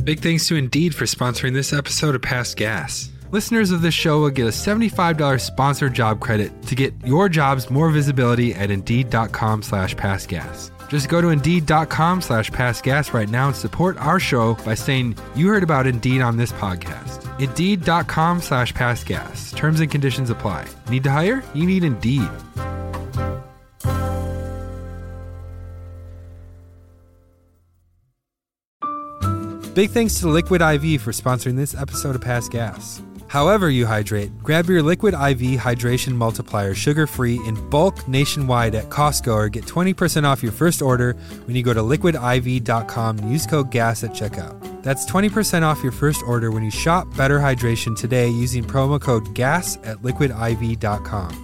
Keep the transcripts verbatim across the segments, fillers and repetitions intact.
Big thanks to Indeed for sponsoring this episode of Past Gas. Listeners of this show will get a seventy-five dollars sponsored job credit to get your jobs more visibility at Indeed.com slash PastGas. Just go to Indeed.com slash PastGas right now and support our show by saying you heard about Indeed on this podcast. Indeed.com slash PastGas. Terms and conditions apply. Need to hire? You need Indeed. Big thanks to Liquid I V for sponsoring this episode of Past Gas. However you hydrate, grab your Liquid I V Hydration Multiplier sugar-free in bulk nationwide at Costco or get twenty percent off your first order when you go to liquid I V dot com and use code GAS at checkout. That's twenty percent off your first order when you shop Better Hydration today using promo code GAS at liquid I V dot com.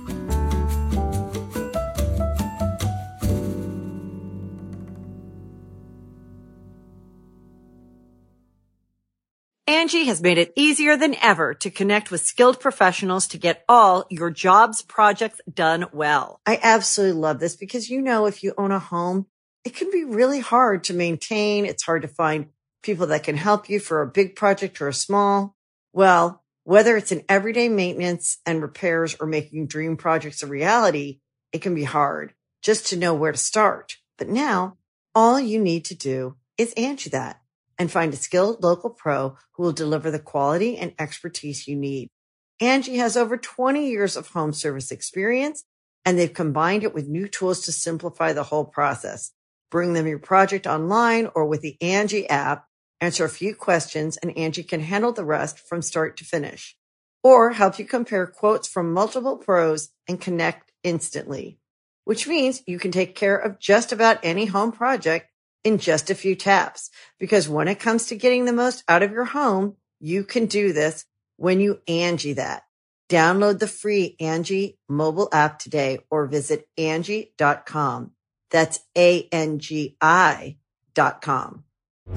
Angie has made it easier than ever to connect with skilled professionals to get all your jobs projects done well. I absolutely love this because, you know, if you own a home, it can be really hard to maintain. It's hard to find people that can help you for a big project or a small. Well, whether it's in everyday maintenance and repairs or making dream projects a reality, it can be hard just to know where to start. But now all you need to do is Angie that and find a skilled local pro who will deliver the quality and expertise you need. Angie has over twenty years of home service experience, and they've combined it with new tools to simplify the whole process. Bring them your project online or with the Angie app, answer a few questions, and Angie can handle the rest from start to finish. Or help you compare quotes from multiple pros and connect instantly, which means you can take care of just about any home project in just a few taps. Because when it comes to getting the most out of your home, you can do this when you Angie that. Download the free Angie mobile app today or visit Angie dot com. That's A N G I dot com.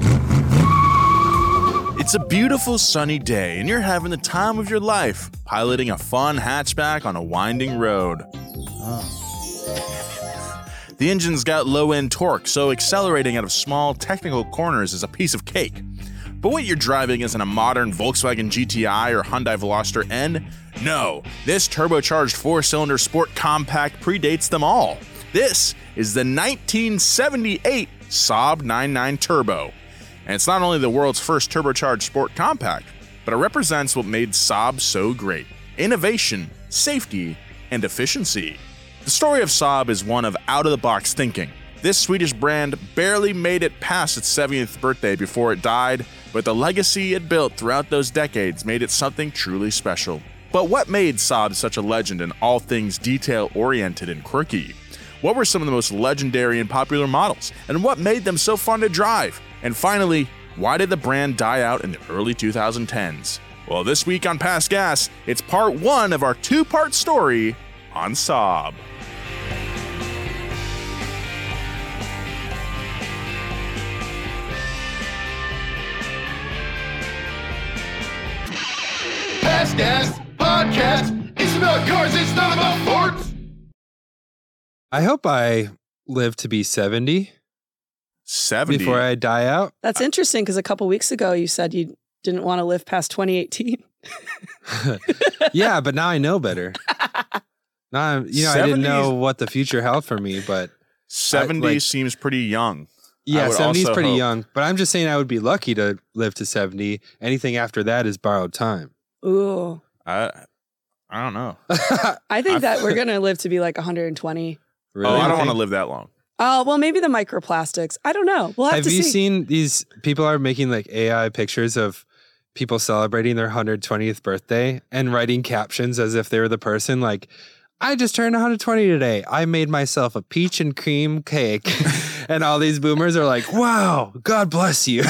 It's a beautiful sunny day and you're having the time of your life, piloting a fun hatchback on a winding road. Oh. The engine's got low-end torque, so accelerating out of small, technical corners is a piece of cake. But what you're driving isn't a modern Volkswagen G T I or Hyundai Veloster N. No, this turbocharged four-cylinder sport compact predates them all. This is the nineteen seventy-eight Saab ninety-nine Turbo. And it's not only the world's first turbocharged sport compact, but it represents what made Saab so great: innovation, safety, and efficiency. The story of Saab is one of out-of-the-box thinking. This Swedish brand barely made it past its seventieth birthday before it died, but the legacy it built throughout those decades made it something truly special. But what made Saab such a legend in all things detail-oriented and quirky? What were some of the most legendary and popular models, and what made them so fun to drive? And finally, why did the brand die out in the early twenty tens? Well, this week on Past Gas, it's part one of our two-part story on Saab. Past Gas Podcast. It's about cars, it's not about forts. I hope I live to be seventy. seventy? Before I die out. That's interesting because a couple weeks ago you said you didn't want to live past twenty eighteen. Yeah, but now I know better. Now, I'm, you know, I didn't know what the future held for me, but seventy I, like, seems pretty young. Yeah, seventy is pretty hope. young. young, but I'm just saying I would be lucky to live to seventy. Anything after that is borrowed time. Ooh. I I don't know. I think that we're going to live to be like one hundred twenty. Really? Oh, I don't want to live that long. Oh, well, maybe the microplastics. I don't know. We'll have, have to see. Have you seen these people are making like A I pictures of people celebrating their one hundred twentieth birthday and writing captions as if they were the person like, I just turned one hundred twenty today. I made myself a peach and cream cake. And all these boomers are like, wow, God bless you. one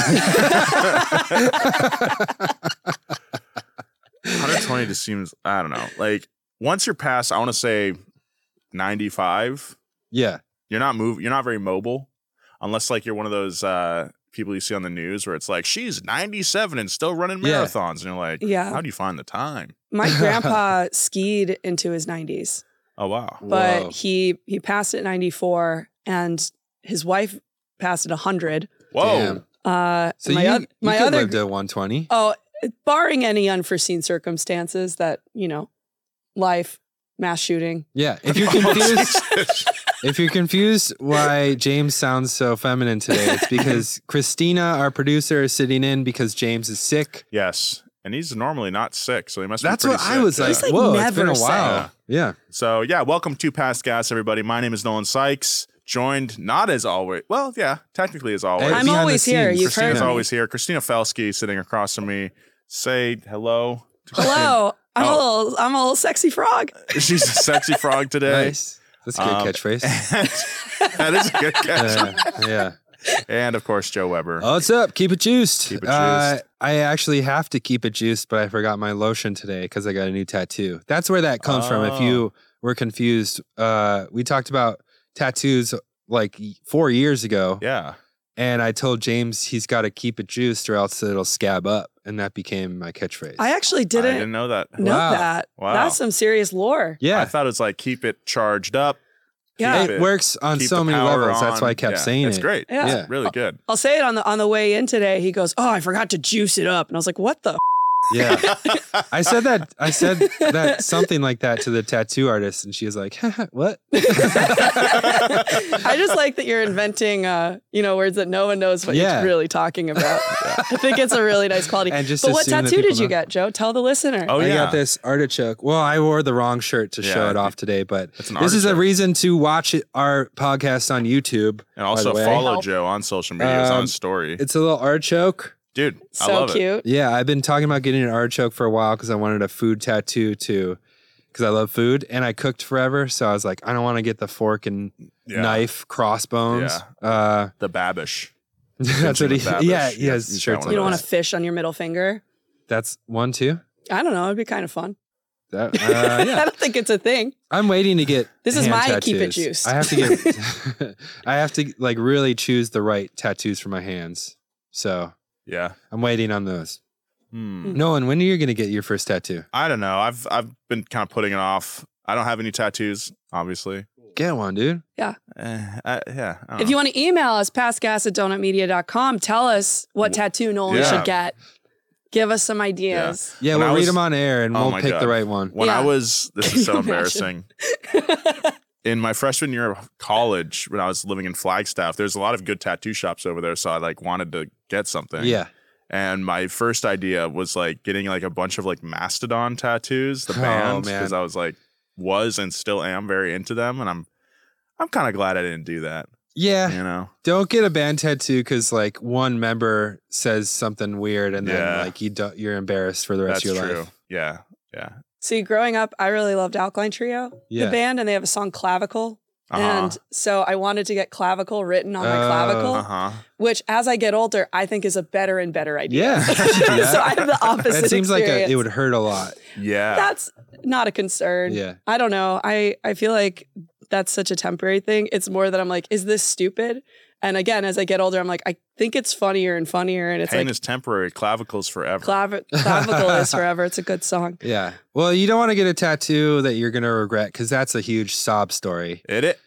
hundred twenty just seems, I don't know. Like, once you're past, I want to say ninety-five. Yeah. You're not move. You're not very mobile, unless like you're one of those uh, people you see on the news where it's like she's ninety-seven and still running marathons, yeah. and you're like, yeah. How do you find the time? My grandpa skied into his nineties. Oh wow! But Whoa. he he passed at ninety-four, and his wife passed at one hundred. Whoa! Uh, So my you, oth- you my could other live to one twenty. oh, barring any unforeseen circumstances that you know, life, mass shooting. Yeah. If you're confused, if you're confused why James sounds so feminine today, it's because Christina, our producer, is sitting in because James is sick. Yes. And he's normally not sick, so he must That's be what pretty I sick. was Yeah. like. He's, like, Whoa, it's been a never while. sick. Yeah. So, yeah, welcome to Past Gas, everybody. My name is Nolan Sykes, joined not as always. Well, yeah, technically as always. Hey, I'm behind the always here. scenes. You've heard Christina's me. always here. Christina Felsky sitting across from me. Say hello. to Hello, I'm a Oh. little, I'm a little sexy frog. Christina. She's a sexy frog today. Nice. That's a good Um, catchphrase. that is a good catch. Uh, yeah. And, of course, Joe Weber. Oh, what's up? Keep it juiced. Keep it Uh, juiced. I actually have to keep it juiced, but I forgot my lotion today because I got a new tattoo. That's where that comes from. If Oh. you were confused, uh, we talked about tattoos like four years ago, Yeah. and I told James he's got to keep it juiced or else it'll scab up, and that became my catchphrase. I actually I didn't, didn't know that. know Wow. that. Wow. That's some serious lore. yeah, I thought it was like keep it charged up. Yeah. keep it works on keep so the many power levels. That's on. why I kept Yeah, saying it's it. great. Yeah. It's Yeah. really good. I'll say it on the on the way in today. He goes, "Oh, I forgot to juice it up," and I was like, "What the?" F-? Yeah, I said that. I said that something like that to the tattoo artist, and she was like, "What?" I just like that you're inventing, uh, you know, words that no one knows what Yeah. you're really talking about. I think it's a really nice quality. And just but what assume that tattoo people did you know. get, Joe? Tell the listener. Oh, I yeah. got this artichoke. Well, I wore the wrong shirt to show Yeah, it off today, but it's an this is a artichoke. reason to watch it, our podcast on YouTube. And also by the way. follow Help. Joe on social media. It's on Um, his story. It's a little artichoke. Dude, I so love it. cute. Yeah, I've been talking about getting an artichoke for a while because I wanted a food tattoo too, because I love food and I cooked forever. So I was like, I don't want to get the fork and Yeah. knife crossbones. Uh, The Babish. that's what he. with Babish. Yeah, he Yeah, has he's shirts. got on You don't one want of to fish on your middle finger. That's one too. I don't know. It'd be kind of fun. That, uh, I yeah. don't think it's a thing. I'm waiting to get. This is hand my keep it tattoos. juiced. I have to get. I have to like really choose the right tattoos for my hands. So Yeah. I'm waiting on those. Hmm. Nolan, when are you going to get your first tattoo? I don't know. I've I've been kind of putting it off. I don't have any tattoos, obviously. Get one, dude. Eh, I, yeah. I don't If you want to email us, pastgas at donut media dot com, tell us what tattoo Nolan Yeah. should get. Give us some ideas. Yeah, When we'll I read was- them on air and Oh we'll my pick God. the right one. When I Yeah. was, this Can is so you imagine? embarrassing. In my freshman year of college, when I was living in Flagstaff, there's a lot of good tattoo shops over there. So I like wanted to get something. Yeah. And my first idea was like getting like a bunch of like Mastodon tattoos, the Oh, band, man. because I was like, was and still am very into them. And I'm, I'm kind of glad I didn't do that. Yeah. You know? Don't get a band tattoo because like one member says something weird and then Yeah. like you don't, you're embarrassed for the rest That's of your true. life. Yeah. Yeah. See, growing up, I really loved Alkaline Trio, Yeah. the band, and they have a song Clavicle. Uh-huh. And so I wanted to get clavicle written on my Oh. clavicle, Uh-huh. which as I get older, I think is a better and better idea. Yeah. you should do that. So I have the opposite That seems like a, experience. it would hurt a lot. Yeah. That's not a concern. Yeah. I don't know. I, I feel like that's such a temporary thing. It's more that I'm like, is this stupid? And again, as I get older, I'm like, I think it's funnier and funnier. And it's Pain like, is temporary. Clavicles forever. clav- clavicle is forever. It's a good song. Yeah. Well, you don't want to get a tattoo that you're going to regret because that's a huge sob story. it it.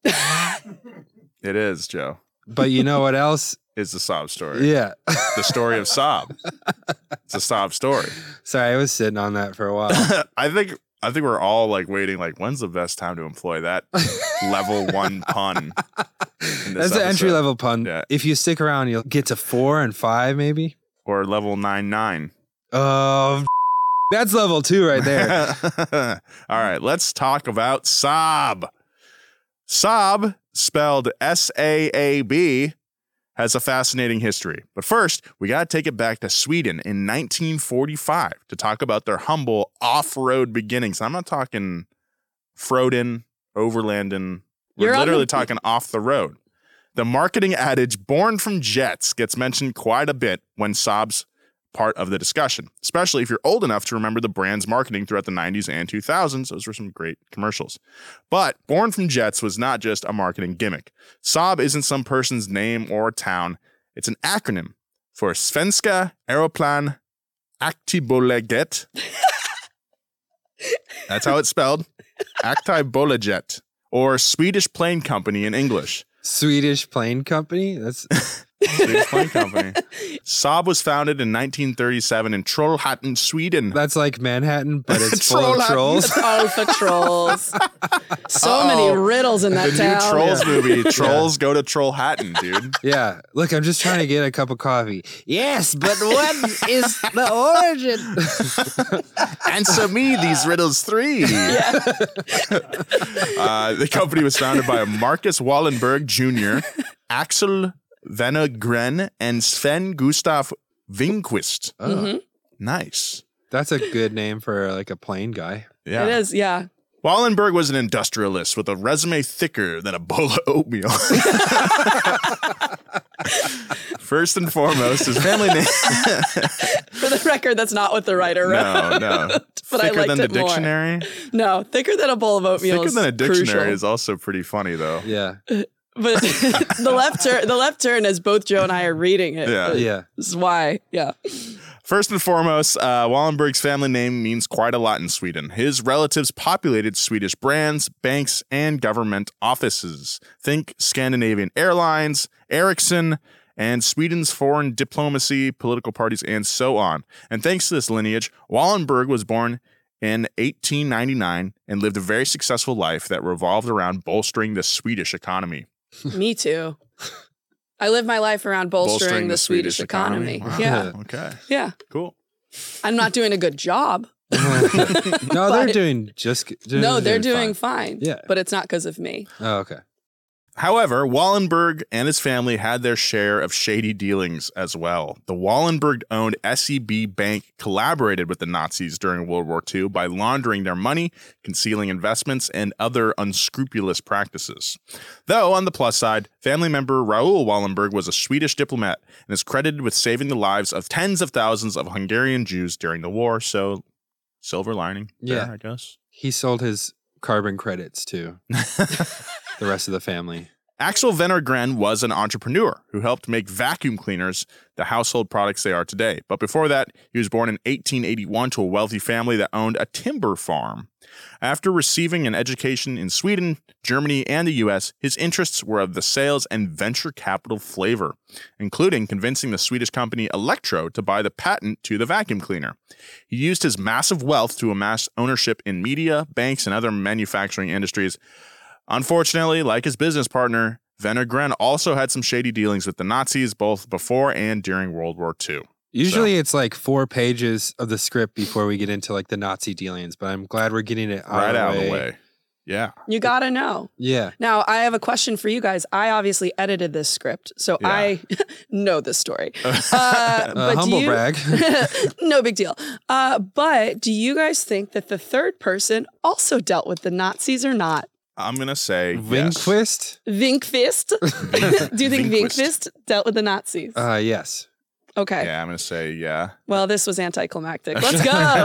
It is, Joe. But you know what else? It's a sob story. Yeah. The story of sob. It's a sob story. Sorry, I was sitting on that for a while. I think I think we're all like waiting. Like, when's the best time to employ that level one pun? in this That's an episode? entry level pun. Yeah. If you stick around, you'll get to four and five, maybe. or level nine nine. Oh, that's level two right there. All right, let's talk about sob. Sob, spelled S A A B, has a fascinating history. But first, we got to take it back to Sweden in nineteen forty-five to talk about their humble off-road beginnings. I'm not talking Froden, Overlanding. We're You're on literally the- talking off the road. The marketing adage "born from jets" gets mentioned quite a bit when Saab's part of the discussion, especially if you're old enough to remember the brand's marketing throughout the nineties and two thousands. Those were some great commercials. But Born from Jets was not just a marketing gimmick. Saab isn't some person's name or town. It's an acronym for Svenska Aeroplan Aktiebolaget. That's how it's spelled. Aktiebolaget, or Swedish Plane Company in English. Swedish plane company. That's Swedish plane company. Saab was founded in nineteen thirty-seven in Trollhättan, Sweden. That's like Manhattan, but it's full of Trollhättan. trolls. It's all for trolls. So Uh-oh. many riddles in that the town. new Trolls movie. Trolls go to Trollhättan, dude. Yeah. Look, I'm just trying to get a cup of coffee. Yes, but what is the origin? Answer me these riddles three. uh, the company was founded by Marcus Wallenberg Junior, Axel Wennergren, and Sven Gustav Wingquist. Oh, Mhm. Nice. that's a good name for like a plane guy. Yeah. It is, yeah. Wallenberg was an industrialist with a resume thicker than a bowl of oatmeal. First and foremost, his family name. For the record, that's not what the writer wrote. No, no. But I Thicker liked than the it more. dictionary. No, thicker than a bowl of oatmeal Thicker is than a dictionary crucial. is also pretty funny, though. Yeah. But the left turn, the left turn, as both Joe and I are reading it. Yeah. Yeah. This is why. Yeah. First and foremost, uh, Wallenberg's family name means quite a lot in Sweden. His relatives populated Swedish brands, banks, and government offices. Think Scandinavian Airlines, Ericsson, and Sweden's foreign diplomacy, political parties, and so on. And thanks to this lineage, Wallenberg was born in eighteen ninety-nine and lived a very successful life that revolved around bolstering the Swedish economy. Me too. I live my life around bolstering, the, Swedish, economy. Wow. Yeah. Okay. Yeah. Cool. I'm not doing a good job. No, they're But- doing just. Doing, no, they're doing fine. Yeah. But it's not because of me. Oh, okay. However, Wallenberg and his family had their share of shady dealings as well. The Wallenberg-owned S E B Bank collaborated with the Nazis during World War Two by laundering their money, concealing investments, and other unscrupulous practices. Though, on the plus side, family member Raoul Wallenberg was a Swedish diplomat and is credited with saving the lives of tens of thousands of Hungarian Jews during the war, so silver lining there, Yeah. I guess. He sold his carbon credits to the rest of the family. Axel Wennergren was an entrepreneur who helped make vacuum cleaners the household products they are today. But before that, he was born in eighteen eighty-one to a wealthy family that owned a timber farm. After receiving an education in Sweden, Germany, and the U S, his interests were of the sales and venture capital flavor, including convincing the Swedish company Electro to buy the patent to the vacuum cleaner. He used his massive wealth to amass ownership in media, banks, and other manufacturing industries. Unfortunately, like his business partner, Wennergren also had some shady dealings with the Nazis both before and during World War Two. Usually it's like four pages of the script before we get into like the Nazi dealings, but I'm glad we're getting it out Right of out the of way. the way. Yeah. You got to know. Yeah. Now, I have a question for you guys. I obviously edited this script, so Yeah. I know this story. Uh, Uh, but do humble you- brag. no big deal. Uh, but do you guys think that the third person also dealt with the Nazis or not? I'm going to say yes. Wingquist? Vinkfist? Do you think Vinkquist. Vinkfist dealt with the Nazis? Uh, yes. Okay. Yeah, I'm going to say yeah. Well, this was anticlimactic. Let's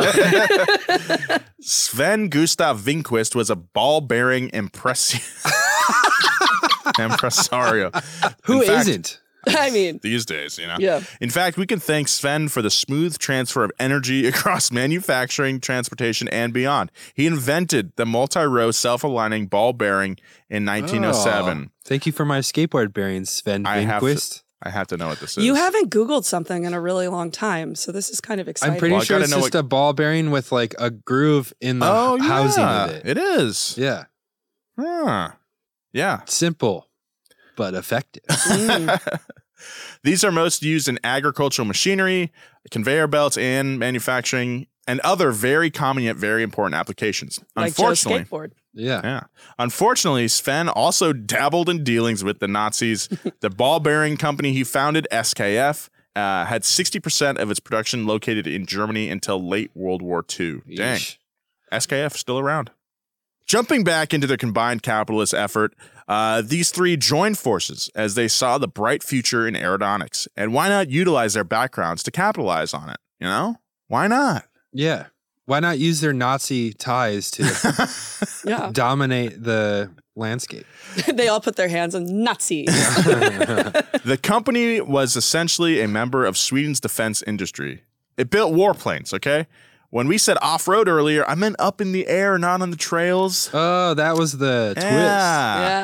go. Sven Gustav Wingquist was a ball-bearing impressi- impresario. Who In fact, isn't? I mean, These days, you know? yeah. In fact, we can thank Sven for the smooth transfer of energy across manufacturing, transportation, and beyond. He invented the multi-row self-aligning ball bearing in nineteen oh seven. Oh, thank you for my skateboard bearings, Sven I have to- Wingquist. I have to know what this is. You haven't Googled something in a really long time, so this is kind of exciting. I'm pretty Well, I sure gotta it's know just what- a ball bearing with like a groove in the Oh, h- housing yeah, of it. It is. Yeah. Huh. Yeah. Simple, but effective. Mm. These are most used in agricultural machinery, conveyor belts, and manufacturing, and other very common yet very important applications. Like Joe's Unfortunately, skateboard. Yeah. yeah. Unfortunately, Sven also dabbled in dealings with the Nazis. The ball bearing company he founded, S K F, uh, had sixty percent of its production located in Germany until late World War Two. Dang. Yeesh. S K F still around. Jumping back into their combined capitalist effort, uh, these three joined forces as they saw the bright future in aeronautics. And why not utilize their backgrounds to capitalize on it? You know? Why not? Yeah. Why not use their Nazi ties to Yeah. dominate the landscape? They all put their hands on Nazis. The company was essentially a member of Sweden's defense industry. It built warplanes, okay? When we said off-road earlier, I meant up in the air, not on the trails. Oh, that was the twist. Yeah. Yeah.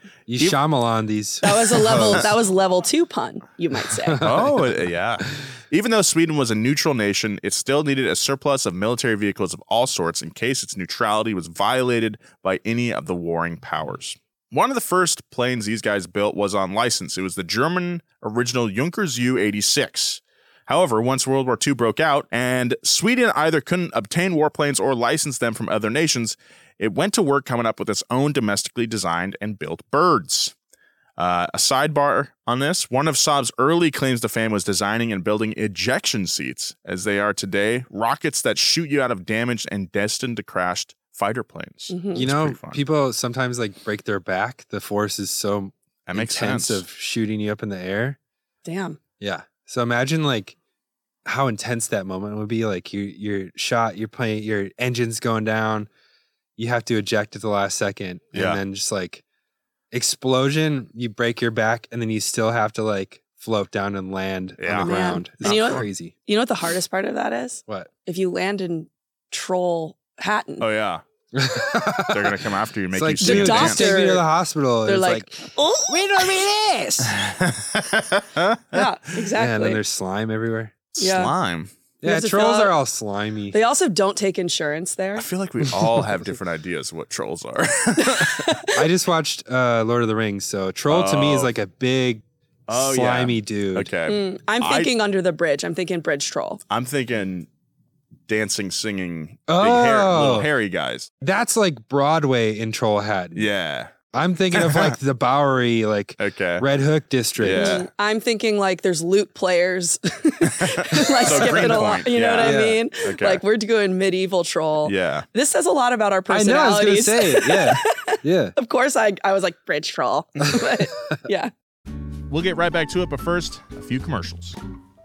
You Shyamalan these. That was a level. That was level two pun, you might say. Oh, yeah. Even though Sweden was a neutral nation, it still needed a surplus of military vehicles of all sorts in case its neutrality was violated by any of the warring powers. One of the first planes these guys built was on license. It was the German original Junkers U eighty-six. However, once World War Two broke out and Sweden either couldn't obtain warplanes or license them from other nations, it went to work coming up with its own domestically designed and built birds. Uh, a sidebar on this, one of Saab's early claims to fame was designing and building ejection seats, as they are today, rockets that shoot you out of damaged and destined to crash fighter planes. Mm-hmm. You know, people sometimes like break their back. The force is so that makes intense sense. of shooting you up in the air. Damn. Yeah. So imagine like how intense that moment would be. Like you, you're shot, you're playing, your engine's going down. You have to eject at the last second. And Yeah. then just like explosion, you break your back and then you still have to like float down and land Yeah. on the Man. ground. It's And you know what- crazy. You know what the hardest part of that is? What? If you land in Troll Hatton, Oh, yeah. They're going to come after you and make It's like, you sing dude, and just dance. take me to the hospital. they're It's like, oh, we don't mean this. yeah, exactly. Yeah, and then there's slime everywhere. Yeah. Slime. You Yeah, have to fill trolls out- are all slimy. They also don't take insurance there. I feel like we all have different ideas of what trolls are. I just watched uh, Lord of the Rings, so troll to me is Oh. like a big, Oh, yeah. slimy dude. Okay. Mm, I'm I- thinking under the bridge. I'm thinking bridge troll. I'm thinking dancing, singing, Oh. big hair, little hairy guys. That's like Broadway in Troll Hat. Yeah. I'm thinking of like the Bowery, like Okay. Red Hook district. Yeah. Mm, I'm thinking like there's loot players, like So skipping along. Greenpoint, You know yeah. what I Yeah. mean? Okay. Like we're doing medieval troll. Yeah. This says a lot about our I know, I was going to personalities. say it. Yeah. Yeah. Of course, I I was like bridge troll. But, yeah. We'll get right back to it, but first, a few commercials.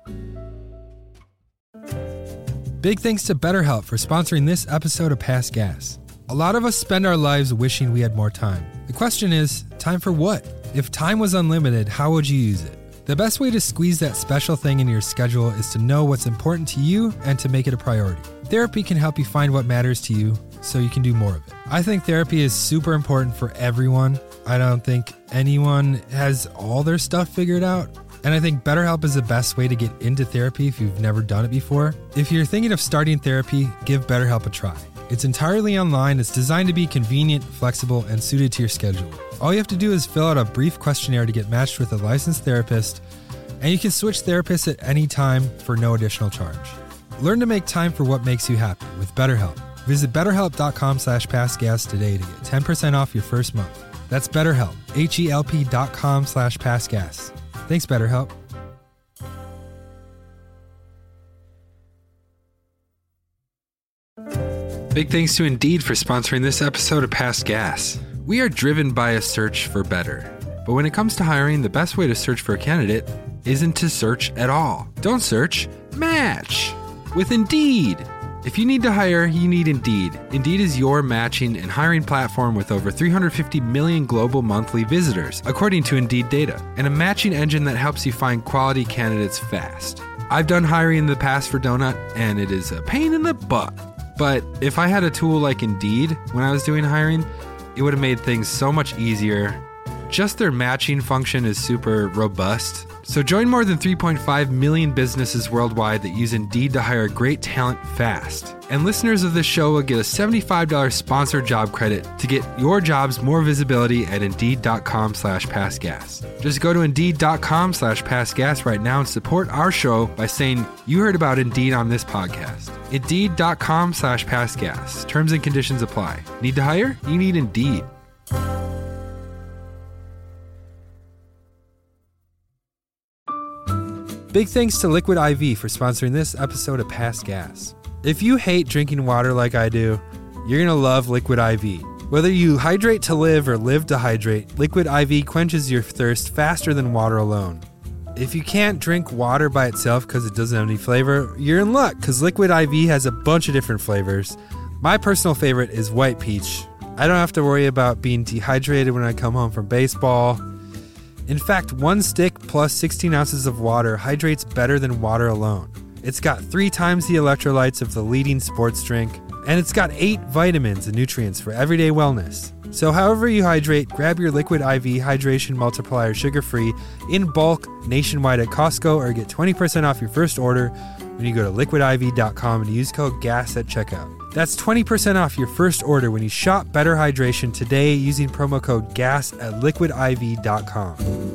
Big thanks to BetterHelp for sponsoring this episode of Past Gas. A lot of us spend our lives wishing we had more time. The question is, time for what? If time was unlimited, how would you use it? The best way to squeeze that special thing into your schedule is to know what's important to you and to make it a priority. Therapy can help you find what matters to you so you can do more of it. I think therapy is super important for everyone. I don't think anyone has all their stuff figured out. And I think BetterHelp is the best way to get into therapy if you've never done it before. If you're thinking of starting therapy, give BetterHelp a try. It's entirely online, it's designed to be convenient, flexible, and suited to your schedule. All you have to do is fill out a brief questionnaire to get matched with a licensed therapist, and you can switch therapists at any time for no additional charge. Learn to make time for what makes you happy with BetterHelp. Visit betterhelp.com slash passgas today to get ten percent off your first month. That's BetterHelp, H-E-L-P dot com slash passgas. Thanks, BetterHelp. Big thanks to Indeed for sponsoring this episode of Past Gas. We are driven by a search for better. But when it comes to hiring, the best way to search for a candidate isn't to search at all. Don't search, match with Indeed. If you need to hire, you need Indeed. Indeed is your matching and hiring platform with over three hundred fifty million global monthly visitors, according to Indeed data, and a matching engine that helps you find quality candidates fast. I've done hiring in the past for Donut, and it is a pain in the butt. But if I had a tool like Indeed when I was doing hiring, it would have made things so much easier. Just their matching function is super robust. So join more than three point five million businesses worldwide that use Indeed to hire great talent fast. And listeners of this show will get a seventy-five dollars sponsored job credit to get your jobs more visibility at Indeed.com slash passgas. Just go to Indeed.com slash passgas right now and support our show by saying you heard about Indeed on this podcast. Indeed.com slash passgas. Terms and conditions apply. Need to hire? You need Indeed. Big thanks to Liquid I V for sponsoring this episode of Past Gas. If you hate drinking water like I do, you're going to love Liquid I V. Whether you hydrate to live or live to hydrate, Liquid I V quenches your thirst faster than water alone. If you can't drink water by itself because it doesn't have any flavor, you're in luck because Liquid I V has a bunch of different flavors. My personal favorite is white peach. I don't have to worry about being dehydrated when I come home from baseball. In fact, one stick plus sixteen ounces of water hydrates better than water alone. It's got three times the electrolytes of the leading sports drink, and it's got eight vitamins and nutrients for everyday wellness. So however you hydrate, grab your Liquid I V Hydration Multiplier sugar-free in bulk nationwide at Costco or get twenty percent off your first order when you go to liquid I V dot com and use code GAS at checkout. That's twenty percent off your first order when you shop Better Hydration today using promo code GAS at liquid I V dot com.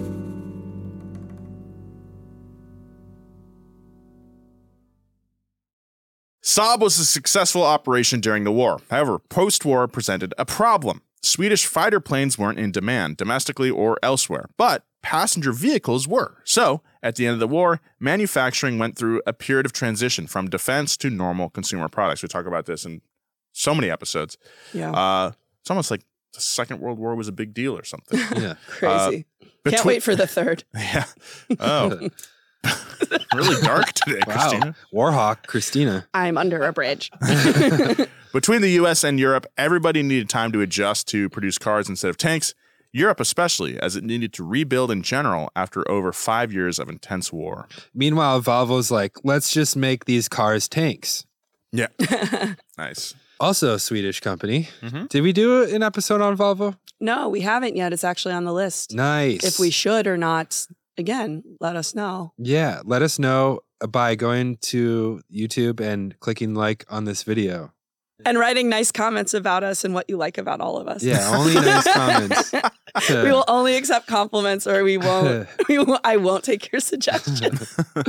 Saab was a successful operation during the war. However, post-war presented a problem. Swedish fighter planes weren't in demand, domestically or elsewhere, but passenger vehicles were. So, at the end of the war, manufacturing went through a period of transition from defense to normal consumer products. We talk about this in so many episodes. Yeah. Uh, it's almost like the Second World War was a big deal or something. Yeah. Crazy. Uh, Can't between- wait for the third. Yeah. Oh. Really dark today, Wow. Christina. Warhawk, Christina. I'm under a bridge. Between the U S and Europe, everybody needed time to adjust to produce cars instead of tanks. Europe especially, as it needed to rebuild in general after over five years of intense war. Meanwhile, Volvo's like, let's just make these cars tanks. Yeah. Nice. Also a Swedish company. Mhm. Did we do an episode on Volvo? No, we haven't yet. It's actually on the list. Nice. If we should or not, again, let us know. Yeah, let us know by going to YouTube and clicking like on this video. And writing nice comments about us and what you like about all of us. Yeah, only nice comments. We will only accept compliments or we won't. we will, I won't take your suggestion.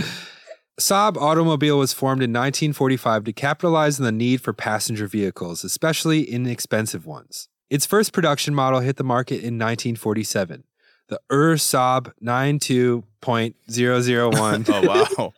Saab Automobile was formed in nineteen forty-five to capitalize on the need for passenger vehicles, especially inexpensive ones. Its first production model hit the market in nineteen forty-seven, the Ur Saab ninety-two point zero zero one, Oh, wow.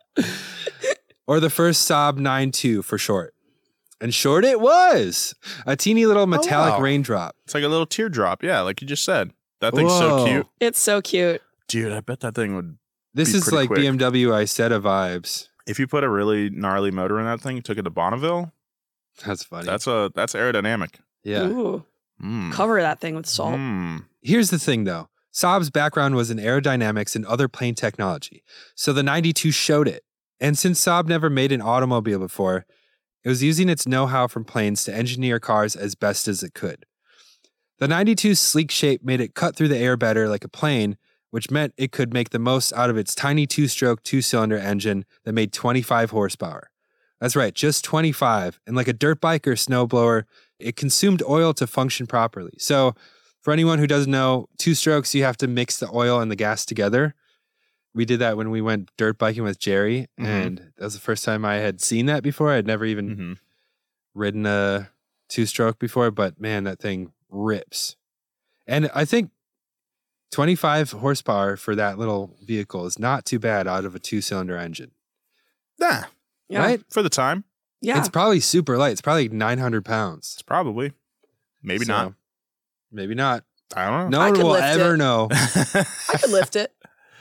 or the first Saab ninety-two for short. And short it was! A teeny little metallic wow. raindrop. It's like a little teardrop. Yeah, like you just said. That thing's so Whoa. cute. It's so cute. Dude, I bet that thing would... This Be is pretty like quick. B M W Isetta vibes. If you put a really gnarly motor in that thing, took it to Bonneville, That's funny. that's a that's aerodynamic. yeah. Ooh. Mm. Cover that thing with salt. Mm. Here's the thing, though. Saab's background was in aerodynamics and other plane technology, so the ninety-two showed it. And since Saab never made an automobile before, it was using its know-how from planes to engineer cars as best as it could. The ninety-two's sleek shape made it cut through the air better like a plane, which meant it could make the most out of its tiny two-stroke, two-cylinder engine that made twenty-five horsepower. That's right, just twenty-five. And like a dirt bike or snowblower, it consumed oil to function properly. So for anyone who doesn't know, two strokes, you have to mix the oil and the gas together. We did that when we went dirt biking with Jerry, Mhm. and that was the first time I had seen that before. I'd never even Mhm. ridden a two-stroke before, but man, that thing rips. And I think twenty-five horsepower for that little vehicle is not too bad out of a two-cylinder engine, Yeah, Yeah. right? for the time, Yeah. It's probably super light. It's probably nine hundred pounds. it's probably. Maybe So, not. Maybe not. I don't No know. I one could will lift ever it. know. I could lift it.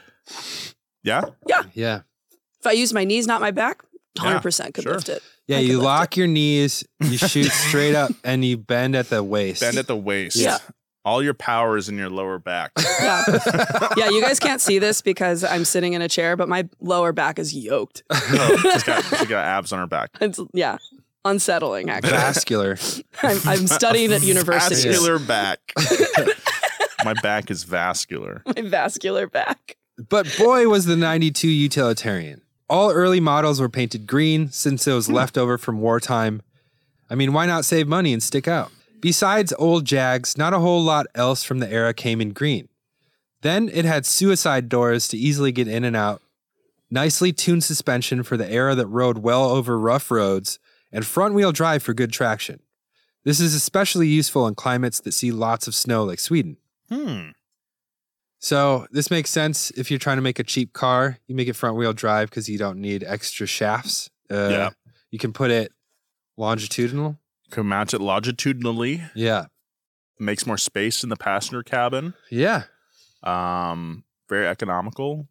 Yeah? Yeah. If I use my knees, not my back, one hundred percent Yeah, could sure. lift it. Yeah, I could you lift lock your knees, you shoot straight up, and you bend at the waist. Bend at the waist. Yeah. All your power is in your lower back. Yeah. Yeah, you guys can't see this because I'm sitting in a chair, but my lower back is yoked. Oh, she's got, she's got abs on her back. It's, yeah, unsettling, actually. Vascular. I'm, I'm studying at university. Vascular back. My back is vascular. My vascular back. But boy, was the ninety-two utilitarian. All early models were painted green since it was left over from wartime. I mean, why not save money and stick out? Besides old Jags, not a whole lot else from the era came in green. Then it had suicide doors to easily get in and out, nicely tuned suspension for the era that rode well over rough roads, and front-wheel drive for good traction. This is especially useful in climates that see lots of snow like Sweden. Hmm. So this makes sense if you're trying to make a cheap car. You make it front-wheel drive because you don't need extra shafts. Uh, Yeah. You can put it longitudinal. Can mount it longitudinally. Yeah. Makes more space in the passenger cabin. Yeah. Um, very economical.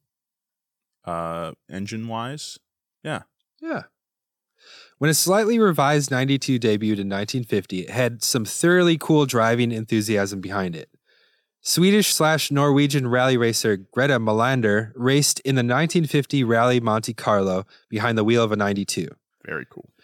Uh, engine wise. Yeah. Yeah. When a slightly revised ninety-two debuted in nineteen fifty, it had some thoroughly cool driving enthusiasm behind it. Swedish slash Norwegian rally racer Greta Melander raced in the nineteen fifty Rally Monte Carlo behind the wheel of a ninety-two. Very cool.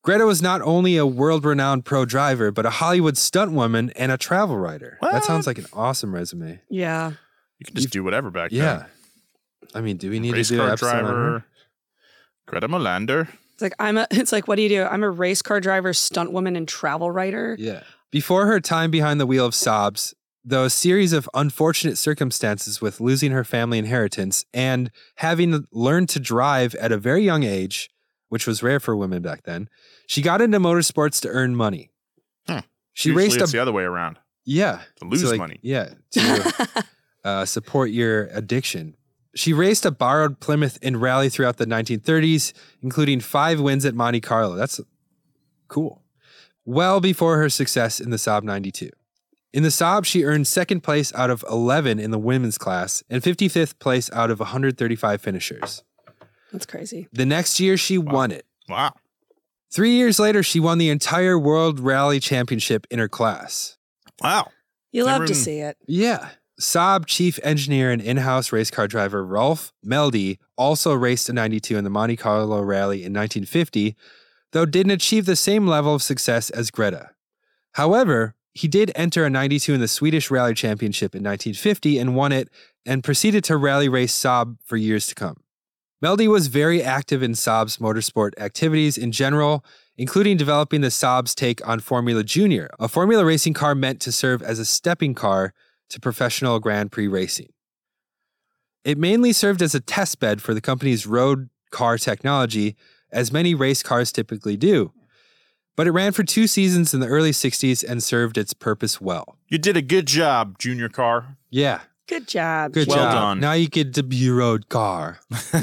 Greta was not only a world-renowned pro driver, but a Hollywood stunt woman and a travel writer. What? That sounds like an awesome resume. Yeah. You can just do whatever back Yeah. then. I mean, do we need Race to do an car episode on her? driver. Greta Molander. It's like I'm a it's like what do you do? I'm a race car driver, stunt woman, and travel writer. Yeah. Before her time behind the wheel of Saabs, though a series of unfortunate circumstances with losing her family inheritance and having learned to drive at a very young age, which was rare for women back then, she got into motorsports to earn money. Hmm. She Usually raced it's a the other way around. yeah To lose to, like, money. Yeah, to uh, support your addiction. She raced a borrowed Plymouth in rally throughout the nineteen thirties, including five wins at Monte Carlo. That's cool. Well before her success in the Saab ninety-two. In the Saab, she earned second place out of eleven in the women's class and fifty-fifth place out of one hundred thirty-five finishers. That's crazy. The next year, she Wow. won it. Wow. Three years later, she won the entire World Rally Championship in her class. Wow. You love Never to even- see it. Yeah. Saab chief engineer and in-house race car driver Rolf Meldy also raced a ninety-two in the Monte Carlo Rally in nineteen fifty, though didn't achieve the same level of success as Greta. However, he did enter a ninety-two in the Swedish Rally Championship in nineteen fifty and won it, and proceeded to rally race Saab for years to come. Meldy was very active in Saab's motorsport activities in general, including developing the Saab's take on Formula Junior, a formula racing car meant to serve as a stepping car to professional Grand Prix racing. It mainly served as a test bed for the company's road car technology, as many race cars typically do. But it ran for two seasons in the early sixties and served its purpose well. You did a good job, Junior Car. Yeah, Good job. good Well job. done. Now you get to be a road car.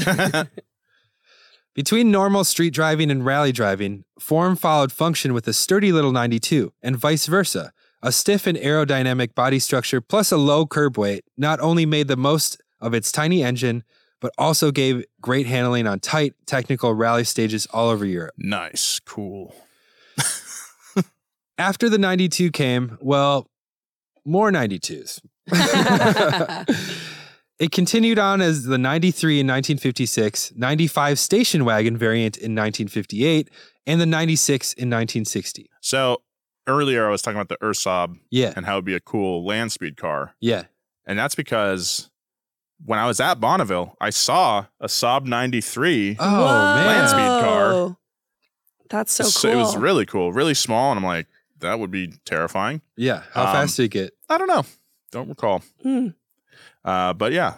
Between normal street driving and rally driving, form followed function with a sturdy little ninety-two, and vice versa. A stiff and aerodynamic body structure plus a low curb weight not only made the most of its tiny engine, but also gave great handling on tight, technical rally stages all over Europe. Nice. Cool. After the ninety-two came, well, more ninety-twos. It continued on as the ninety-three in nineteen fifty-six, ninety-five station wagon variant in nineteen fifty-eight, and the ninety-six in nineteen sixty. So earlier I was talking about the Ursaab Yeah, and how it'd be a cool land speed car. yeah. And that's because when I was at Bonneville, I saw a Saab ninety-three. Oh, man. Land speed car. Whoa. That's so So cool. It was really cool, really small. And I'm like, that would be terrifying. Yeah. How Um, fast did it get? I don't know. Don't recall. Hmm. Uh, but yeah.